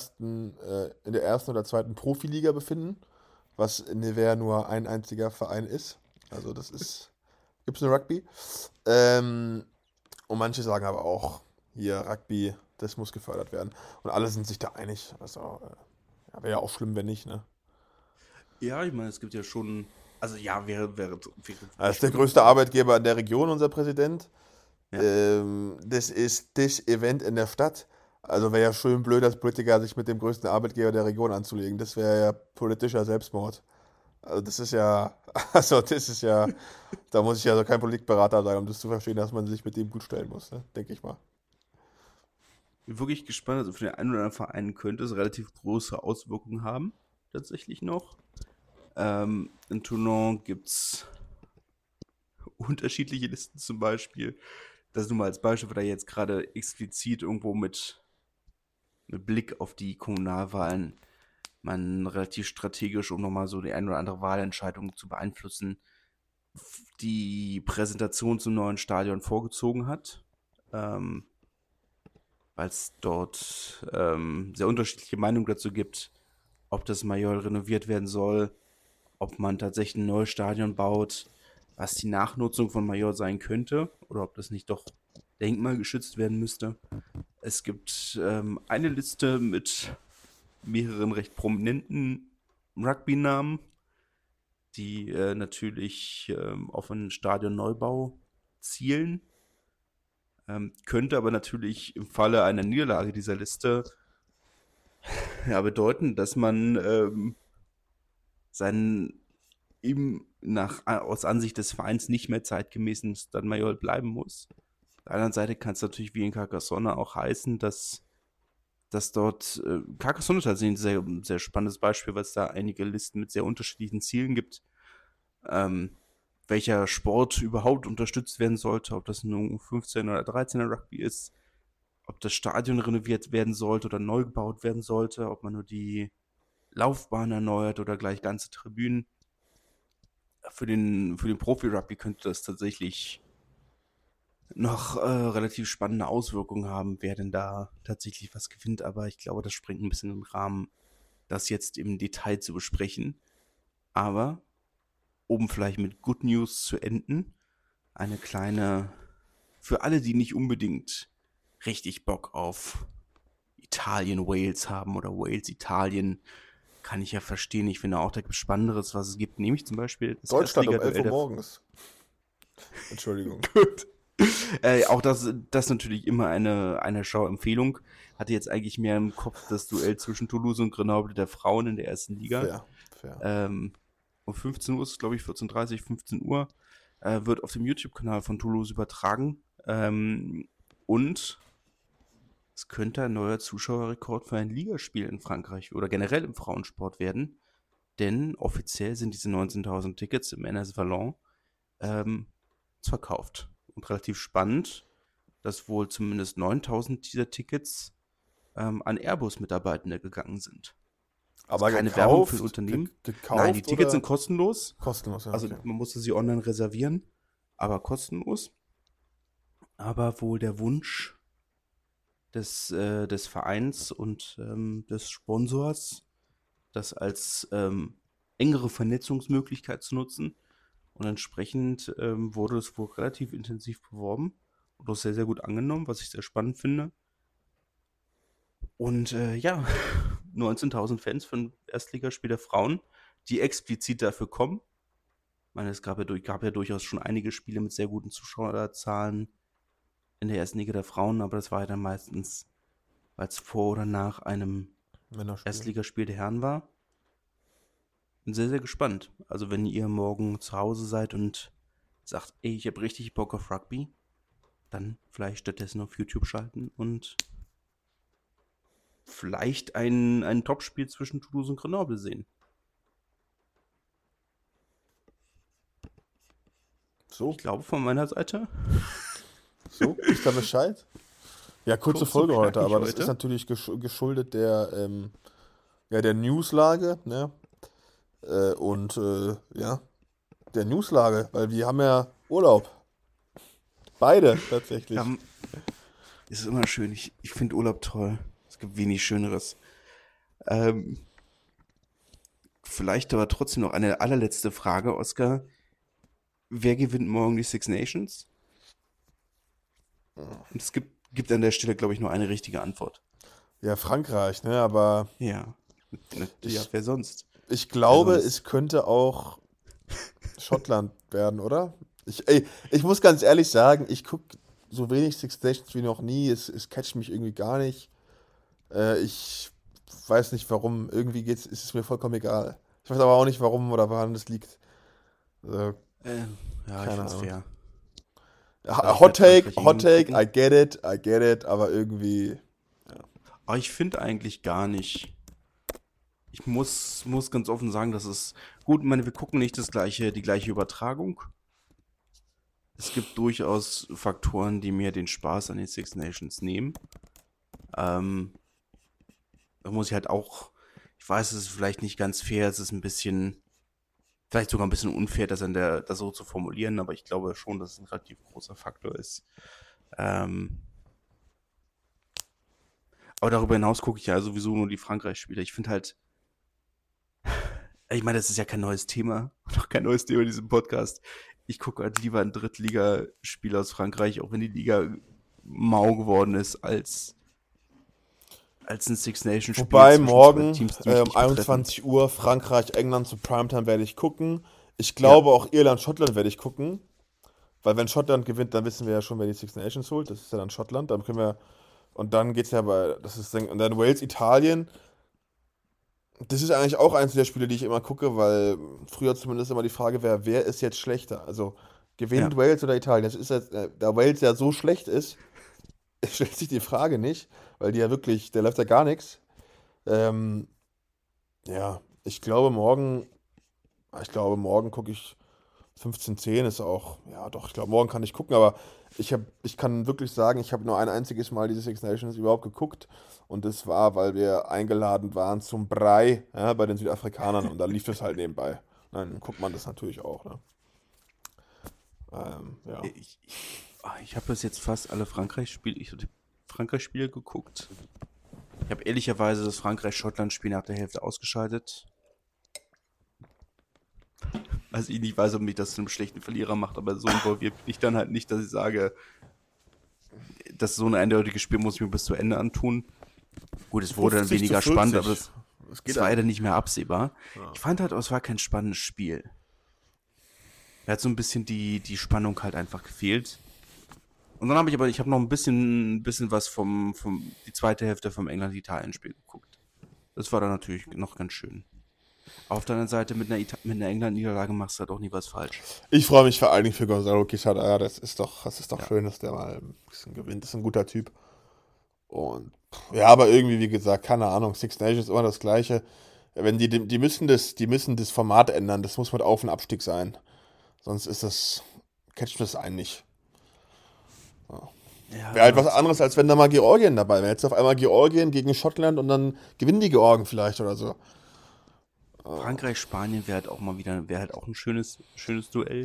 in der ersten oder zweiten Profiliga befinden, was in Nevers nur ein einziger Verein ist. Also das ist, gibt es nur Rugby. Ähm, und manche sagen aber auch, hier Rugby, das muss gefördert werden. Und alle sind sich da einig. Also ja, wäre ja auch schlimm, wenn nicht, ne? Ja, ich meine, es gibt ja schon, also ja, wäre Er wirklich ist der schlimm. größte Arbeitgeber in der Region, unser Präsident. Ja. Das ist das Event in der Stadt. Also wäre ja schön blöd, als Politiker sich mit dem größten Arbeitgeber der Region anzulegen. Das wäre ja politischer Selbstmord. Also das ist ja, also das ist ja, da muss ich ja so kein Politikberater sein, um das zu verstehen, dass man sich mit dem gut stellen muss, ne? Denke ich mal. Bin wirklich gespannt, also für den einen oder anderen Verein könnte es relativ große Auswirkungen haben, tatsächlich noch. In Toulon gibt es unterschiedliche Listen zum Beispiel. Das nur mal als Beispiel, weil da jetzt gerade explizit irgendwo mit Blick auf die Kommunalwahlen man relativ strategisch, um nochmal so die eine oder andere Wahlentscheidung zu beeinflussen, die Präsentation zum neuen Stadion vorgezogen hat, ähm, weil es dort sehr unterschiedliche Meinungen dazu gibt, ob das Mayol renoviert werden soll, ob man tatsächlich ein neues Stadion baut, was die Nachnutzung von Mayol sein könnte oder ob das nicht doch denkmalgeschützt werden müsste. Es gibt eine Liste mit mehreren recht prominenten Rugby-Namen, die natürlich auf einen Stadionneubau zielen. Könnte aber natürlich im Falle einer Niederlage dieser Liste ja bedeuten, dass man seinen aus Ansicht des Vereins nicht mehr zeitgemäßen Stade Mayol bleiben muss. Auf der anderen Seite kann es natürlich wie in Carcassonne auch heißen, dass dort Carcassonne ist tatsächlich ein sehr spannendes Beispiel, weil es da einige Listen mit sehr unterschiedlichen Zielen gibt, welcher Sport überhaupt unterstützt werden sollte, ob das nun 15 oder 13er Rugby ist, ob das Stadion renoviert werden sollte oder neu gebaut werden sollte, ob man nur die Laufbahn erneuert oder gleich ganze Tribünen. Für den Profi-Rugby könnte das tatsächlich noch relativ spannende Auswirkungen haben, wer denn da tatsächlich was gewinnt. Aber ich glaube, das springt ein bisschen im Rahmen, das jetzt im Detail zu besprechen. Aber um vielleicht mit Good News zu enden, eine kleine, für alle, die nicht unbedingt richtig Bock auf Italien-Wales haben oder Wales-Italien, kann ich ja verstehen. Ich finde auch, da gibt es Spannenderes, was es gibt. Nämlich zum Beispiel das Deutschland um 11 Erstligaduell Uhr der. morgens. Entschuldigung. Gut. Auch das natürlich immer eine Schauempfehlung. Hatte jetzt eigentlich mehr im Kopf das Duell zwischen Toulouse und Grenoble der Frauen in der ersten Liga. Fair, fair. Um 15 Uhr ist es, glaube ich, 14:30, 15 Uhr. Wird auf dem YouTube-Kanal von Toulouse übertragen. Und es könnte ein neuer Zuschauerrekord für ein Ligaspiel in Frankreich oder generell im Frauensport werden. Denn offiziell sind diese 19.000 Tickets im NS Vallon verkauft. Und relativ spannend, dass wohl zumindest 9.000 dieser Tickets an Airbus-Mitarbeitende gegangen sind. Also Aber keine Werbung für gekauft, ein Unternehmen. gekauft Nein, die Tickets oder sind kostenlos. kostenlos? Ja, Also okay. man musste sie online reservieren, aber kostenlos. Aber wohl der Wunsch des Vereins und des Sponsors, das als engere Vernetzungsmöglichkeit zu nutzen. Und entsprechend wurde es wohl relativ intensiv beworben und auch sehr, sehr gut angenommen, was ich sehr spannend finde. Und ja, 19.000 Fans für ein Erstligaspiel der Frauen, die explizit dafür kommen. Ich meine, es gab ja durchaus schon einige Spiele mit sehr guten Zuschauerzahlen in der ersten Liga der Frauen, aber das war ja dann meistens, weil es vor oder nach einem Männerspiel. Erstligaspiel der Herren war. Bin sehr, sehr gespannt. Also wenn ihr morgen zu Hause seid und sagt, ey, ich habe richtig Bock auf Rugby, dann vielleicht stattdessen auf YouTube schalten und vielleicht ein Topspiel zwischen Toulouse und Grenoble sehen. So, Ich glaube von meiner Seite. so, ist da Bescheid? Ja, kurze Kurz und Folge heute, knackig aber das ist heute. natürlich geschuldet der Newslage, ne? Ja, der Newslage, weil wir haben ja Urlaub. Beide Ja, tatsächlich. ist immer schön. Ich finde Urlaub toll. Es gibt wenig Schöneres. Ähm, Vielleicht aber trotzdem noch eine allerletzte Frage, Oskar. Wer gewinnt morgen die Six Nations? Und es gibt an der Stelle, glaube ich, nur eine richtige Antwort. Ja, Frankreich, ne? Aber Ja. Ja, ich, wer sonst? ich Wer glaube, sonst? es könnte auch Schottland werden, oder? Ich muss ganz ehrlich sagen, ich gucke so wenig Six Nations wie noch nie. Es catcht mich irgendwie gar nicht. Ich weiß nicht warum. Irgendwie ist es mir vollkommen egal. Ich weiß aber auch nicht warum oder woran das liegt. Also, Äh, ja, ich keine find's Ahnung. fair. Ja, Ich werde Frankreich Hot irgendwann Take, gucken. I get it, aber irgendwie. Aber ich finde eigentlich gar nicht. Ich muss ganz offen sagen, dass es gut, ich meine, wir gucken nicht die gleiche Übertragung. Es gibt durchaus Faktoren, die mir den Spaß an den Six Nations nehmen. Ähm, Da muss ich halt auch, ich weiß, es ist vielleicht nicht ganz fair, es ist ein bisschen, vielleicht sogar ein bisschen unfair, das so zu formulieren, aber ich glaube schon, dass es ein relativ großer Faktor ist. Ähm, aber darüber hinaus gucke ich ja sowieso nur die Frankreich-Spiele. Ich finde halt, ich meine, das ist ja kein neues Thema, noch kein neues Thema in diesem Podcast. Ich gucke halt lieber ein Drittligaspiel aus Frankreich, auch wenn die Liga mau geworden ist, als ein Six-Nation-Spiel Wobei zwischen zwei morgen Teams, die mich nicht betreffen. 21 Uhr Frankreich, England zu Primetime werde ich gucken. Ich Ja, glaube auch Irland, Schottland werde ich gucken. Weil wenn Schottland gewinnt, dann wissen wir ja schon, wer die Six Nations holt. Das ist ja dann Schottland. Dann können wir. Und dann geht's ja und dann Wales, Italien. Das ist eigentlich auch eins der Spiele, die ich immer gucke, weil früher zumindest immer die Frage wäre, wer ist jetzt schlechter? Also ja. gewinnt Wales oder Italien? Das ist jetzt, da Wales ja so schlecht ist, stellt sich die Frage nicht, weil die ja wirklich, der läuft ja gar nichts. Ähm, ja, ich glaube morgen gucke ich 15:10 ist auch, ja doch, ich glaube morgen kann ich gucken, aber ich kann wirklich sagen, ich habe nur ein einziges Mal diese Six Nations überhaupt geguckt und das war, weil wir eingeladen waren zum Brei, ja, bei den Südafrikanern und da lief das halt nebenbei. Dann guckt man das natürlich auch, ne? Ja. Ich habe bis jetzt fast alle Frankreich-Spiele geguckt. Ich habe ehrlicherweise das Frankreich-Schottland-Spiel nach der Hälfte ausgeschaltet. Also ich nicht weiß, ob mich das zu einem schlechten Verlierer macht, aber so involviert bin ich dann halt nicht, dass ich sage, das ist so ein eindeutiges Spiel, muss ich mir bis zu Ende antun. Gut, es wurde dann 50 zu weniger spannend, aber 40. das, Das geht das war ja dann. dann nicht mehr absehbar. Ja. Ich fand halt, es war kein spannendes Spiel. Er hat so ein bisschen die Spannung halt einfach gefehlt. Und dann ich habe noch ein bisschen was die zweite Hälfte vom England-Italien-Spiel geguckt. Das war dann natürlich noch ganz schön. Auf der anderen Seite, mit einer England-Niederlage machst du halt auch nie was falsch. Ich freue mich vor allen Dingen für Gonzalo Quixada. Ja, das ist doch Ja. schön, dass der mal ein bisschen gewinnt. Das ist ein guter Typ. Und ja, aber irgendwie, wie gesagt, keine Ahnung, Six Nations ist immer das Gleiche. Wenn die müssen das Format ändern, das muss mit Auf- und Abstieg sein. Sonst catcht das einen nicht. Wäre halt Ja, was anderes, als wenn da mal Georgien dabei wäre. Jetzt auf einmal Georgien gegen Schottland und dann gewinnen die Georgen vielleicht oder so. Frankreich, Spanien wäre halt auch ein schönes Duell.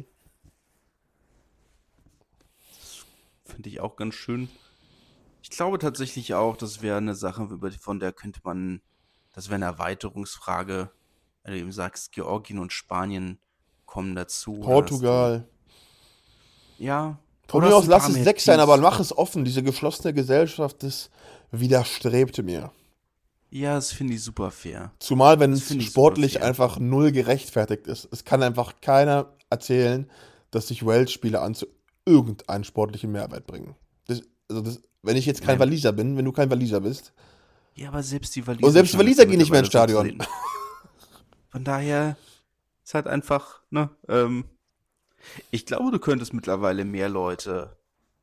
Finde ich auch ganz schön. Ich glaube tatsächlich auch, das wäre eine Sache, von der das wäre eine Erweiterungsfrage. Wenn du eben sagst, Georgien und Spanien kommen dazu, da hast du, Portugal. ja, Von oder mir hast aus ein lass paar es mehr 6 sein, aber Teams. mach es offen. Diese geschlossene Gesellschaft, das widerstrebt mir. Ja, das finde ich super fair. Zumal, wenn Das es finde ich super sportlich fair. einfach null gerechtfertigt ist. Es kann einfach keiner erzählen, dass sich Wales-Spiele an zu irgendeinen sportlichen Mehrwert bringen. Wenn ich jetzt kein Nein. Waliser bin, wenn du kein Waliser bist. Ja, aber selbst die Und Waliser selbst die scheinen das Waliser ja gehen nicht mehr ins mittlerweile so zu Stadion. sehen. Von daher ist halt einfach, ne, ich glaube, du könntest mittlerweile mehr Leute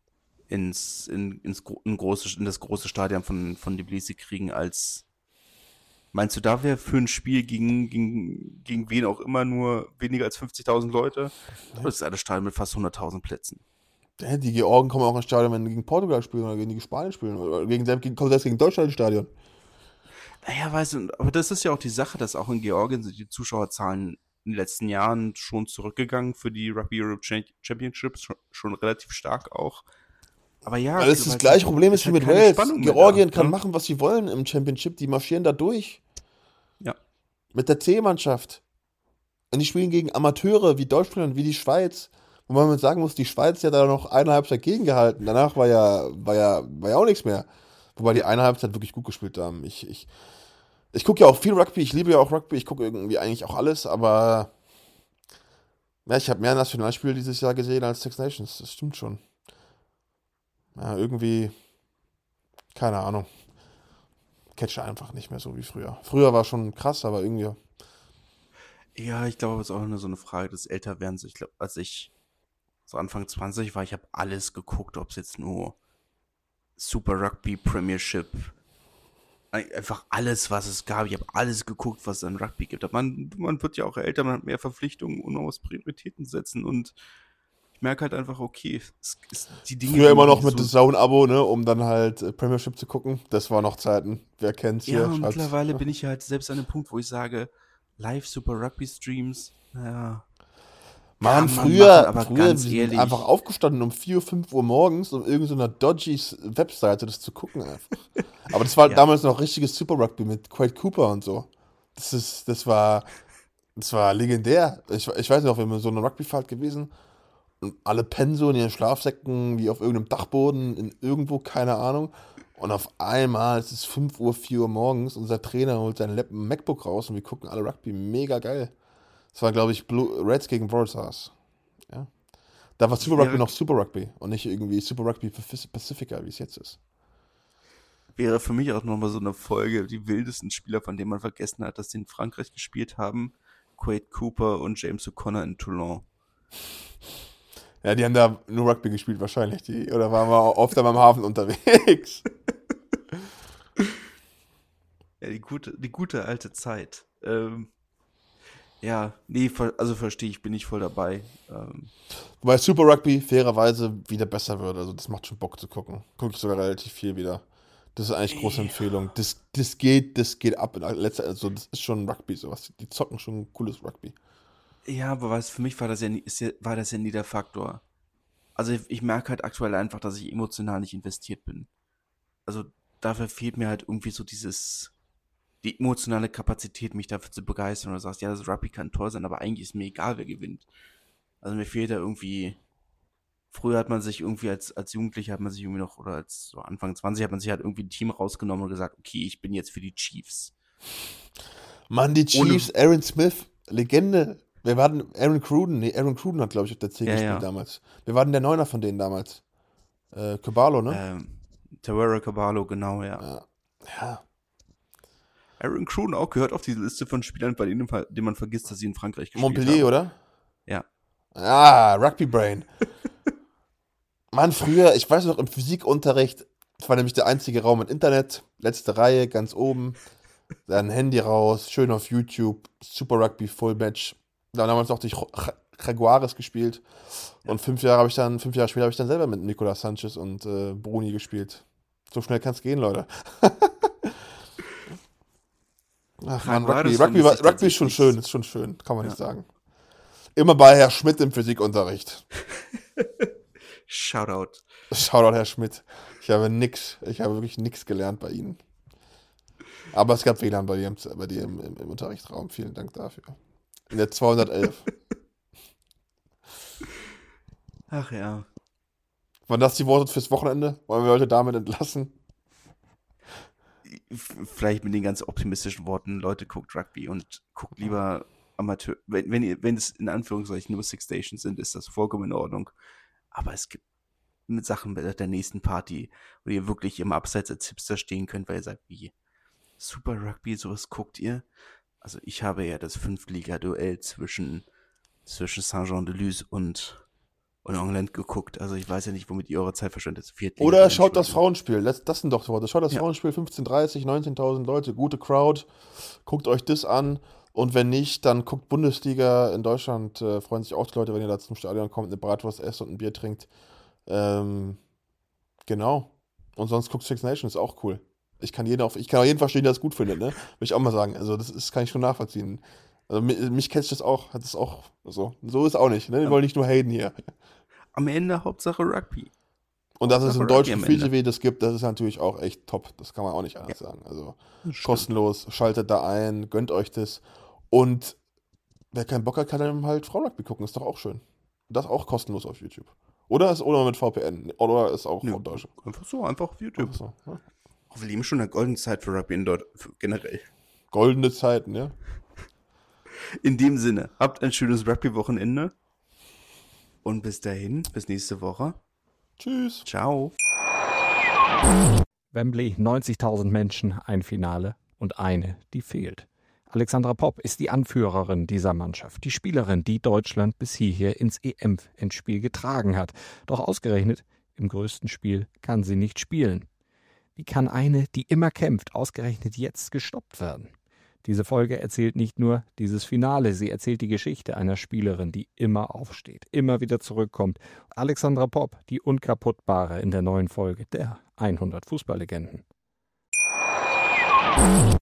in das große Stadion von Tbilisi kriegen als, meinst du, da wäre für ein Spiel gegen wen auch immer nur weniger als 50.000 Leute? Das ist ein Stadion mit fast 100.000 Plätzen. Die Georgen kommen auch ins Stadion, wenn die gegen Portugal spielen oder gegen Spanien spielen. Oder kommen selbst gegen Deutschland ins Stadion. Naja, weißt du, aber das ist ja auch die Sache, dass auch in Georgien sind die Zuschauerzahlen in den letzten Jahren schon zurückgegangen für die Rugby Europe Championships, schon relativ stark auch. Aber ja, Weil es das weil gleiche Problem ist ist wie halt mit keine Wales. Spannung mehr da. Georgien kann Ne? machen, was sie wollen im Championship. Die marschieren da durch. Ja. Mit der C-Mannschaft. Und die spielen gegen Amateure wie Deutschland, wie die Schweiz. Wo man sagen muss, die Schweiz hat da noch eine Halbzeit gegengehalten. Danach war ja auch nichts mehr. Wobei die eine Halbzeit wirklich gut gespielt haben. Ich gucke ja auch viel Rugby, ich liebe ja auch Rugby, ich gucke irgendwie eigentlich auch alles, aber ja, ich habe mehr Nationalspiele dieses Jahr gesehen als Six Nations, das stimmt schon. Ja, irgendwie, keine Ahnung, catche einfach nicht mehr so wie früher. Früher war schon krass, aber irgendwie, Ja, ich glaube, es ist auch nur so eine Frage des Älterwerdens. Ich glaube, als ich so Anfang 20 war, ich habe alles geguckt, ob es jetzt nur Super Rugby Premiership, einfach alles, was es gab. Ich habe alles geguckt, was es an Rugby gibt. Aber man wird ja auch älter, man hat mehr Verpflichtungen und man muss Prioritäten setzen. Und ich merke halt einfach, okay, die Dinge, früher die immer mich noch nicht mit so. The Zone-Abo, ne, um dann halt Premiership zu gucken. Das war noch Zeiten. Wer kennt's Ja, hier? und Schreibt's. mittlerweile bin ich halt selbst an dem Punkt, wo ich sage, Live Super Rugby Streams, naja, Mann, kann man machen, aber früher, wir ganz sind einfach ehrlich, aufgestanden um 4, 5 Uhr morgens, um irgendeiner dodgy Webseite das zu gucken einfach. Aber das war ja, damals noch richtiges Super Rugby mit Quade Cooper und so. Das war legendär. Ich weiß noch, wir sind so eine Rugbyfahrt gewesen und alle pennen so in ihren Schlafsäcken wie auf irgendeinem Dachboden in irgendwo, keine Ahnung. Und auf einmal, es ist 5 Uhr, 4 Uhr morgens, unser Trainer holt sein MacBook raus und wir gucken alle Rugby. Mega geil. Das war, glaube ich, Reds gegen Waratahs. Ja. Da war Super Rugby wäre, noch Super Rugby und nicht irgendwie Super Rugby Pacifica, wie es jetzt ist. wäre für mich auch nochmal so eine Folge, die wildesten Spieler, von denen man vergessen hat, dass sie in Frankreich gespielt haben. Quade Cooper und James O'Connor in Toulon. Ja, die haben da nur Rugby gespielt wahrscheinlich. Oder waren wir oft am Hafen unterwegs. Ja, die gute alte Zeit. Ja, nee, also verstehe ich, bin ich voll dabei. Wobei Super Rugby fairerweise wieder besser wird. Also das macht schon Bock zu gucken. Gucke ich sogar relativ viel wieder. Das ist eigentlich große Empfehlung. Ja, Das geht ab. Also das ist schon Rugby sowas. Die zocken schon cooles Rugby. ja, aber was für mich war das ja, war das ja nie der Faktor. Also ich merke halt aktuell einfach, dass ich emotional nicht investiert bin. Also dafür fehlt mir halt irgendwie so die emotionale Kapazität, mich dafür zu begeistern. Oder du sagst, ja, das Rugby kann toll sein, aber eigentlich ist mir egal, wer gewinnt. Also mir fehlt da irgendwie, früher hat man sich irgendwie als Jugendlicher hat man sich irgendwie noch, oder als so Anfang 20 hat man sich halt irgendwie ein Team rausgenommen und gesagt, okay, ich bin jetzt für die Chiefs. Mann, die Ohne, Chiefs, Aaron Smith, Legende. Wir waren Aaron Cruden. Nee, Aaron Cruden hat, glaube ich, auf der 10 ja, gespielt ja, damals. Wir waren der Neuner von denen damals. Cabalo, ne? Tawera Caballo, genau, ja. Ja. Ja. Aaron Cruden auch gehört auf diese Liste von Spielern, bei denen man vergisst, dass sie in Frankreich gespielt Montpellier, haben. oder? Ja. Ah, Rugby Brain. Mann, früher, ich weiß noch, im Physikunterricht, das war nämlich der einzige Raum mit Internet, letzte Reihe, ganz oben, dann Handy raus, schön auf YouTube, Super Rugby Full Match. Dann damals noch die Jaguares gespielt. Und 5 Jahre später habe ich dann selber mit Nicolas Sanchez und Bruni gespielt. So schnell kann es gehen, Leute. Ach man, Rugby, Jaguares Rugby, vermisse ich Rugby tatsächlich. ist schon schön, kann man Ja. nicht sagen. Immer bei Herr Schmidt im Physikunterricht. Shoutout. Shoutout Herr Schmidt. Ich habe wirklich nix gelernt bei Ihnen. Aber es gab WLAN bei dir im Unterrichtsraum. Vielen Dank dafür. In der 211. Ach ja. Waren das die Worte fürs Wochenende? Wollen wir Leute damit entlassen? Vielleicht mit den ganz optimistischen Worten, Leute, guckt Rugby und guckt lieber Amateur. Wenn es in Anführungszeichen nur Six Stations sind, ist das vollkommen in Ordnung. Aber es gibt mit Sachen bei der nächsten Party, wo ihr wirklich im Abseits als Hipster stehen könnt, weil ihr sagt, wie Super Rugby, sowas guckt ihr? Also ich habe ja das Fünftliga-Duell zwischen Saint-Jean-de-Luz und England geguckt. Also ich weiß ja nicht, womit ihr eure Zeit verschwendet. Viertliga, Oder schaut das Entschuldigung. Frauenspiel. Das sind doch Worte. Schaut das Ja, Frauenspiel 15:30, 19.000 Leute, gute Crowd. Guckt euch das an. Und wenn nicht, dann guckt Bundesliga in Deutschland. Freuen sich auch die Leute, wenn ihr da zum Stadion kommt, eine Bratwurst esst und ein Bier trinkt. Genau. Und sonst guckt Six Nations, ist auch cool. Ich kann auch jeden verstehen, der das gut findet, ne? Will ich auch mal sagen. Also, kann ich schon nachvollziehen. Also, mich catcht das auch, hat das auch, so ist auch nicht, ne? Wir Am, wollen nicht nur haten hier. am Ende Hauptsache Rugby. Und dass es Hauptsache im Rugby deutschen am Free Ende. TV das gibt, das ist natürlich auch echt top. Das kann man auch nicht Ja, anders sagen. Also, das stimmt. kostenlos, schaltet da ein, gönnt euch das. Und wer keinen Bock hat, kann dann halt Frauenrugby gucken, ist doch auch schön. Das auch kostenlos auf YouTube. Oder mit VPN. Oder ist auch Nö, auf Deutsch. einfach so, einfach auf YouTube. Einfach so. Ja. Oh, wir leben schon in der goldenen Zeit für Rugby in dort generell. Goldene Zeiten, ja. In dem Sinne, habt ein schönes Rugby-Wochenende und bis dahin, bis nächste Woche. Tschüss. Ciao. Wembley, 90.000 Menschen, ein Finale und eine, die fehlt. Alexandra Popp ist die Anführerin dieser Mannschaft, die Spielerin, die Deutschland bis hierher ins EM-Endspiel getragen hat. Doch ausgerechnet im größten Spiel kann sie nicht spielen. Wie kann eine, die immer kämpft, ausgerechnet jetzt gestoppt werden? Diese Folge erzählt nicht nur dieses Finale, sie erzählt die Geschichte einer Spielerin, die immer aufsteht, immer wieder zurückkommt. Alexandra Popp, die Unkaputtbare in der neuen Folge der 100 Fußballlegenden.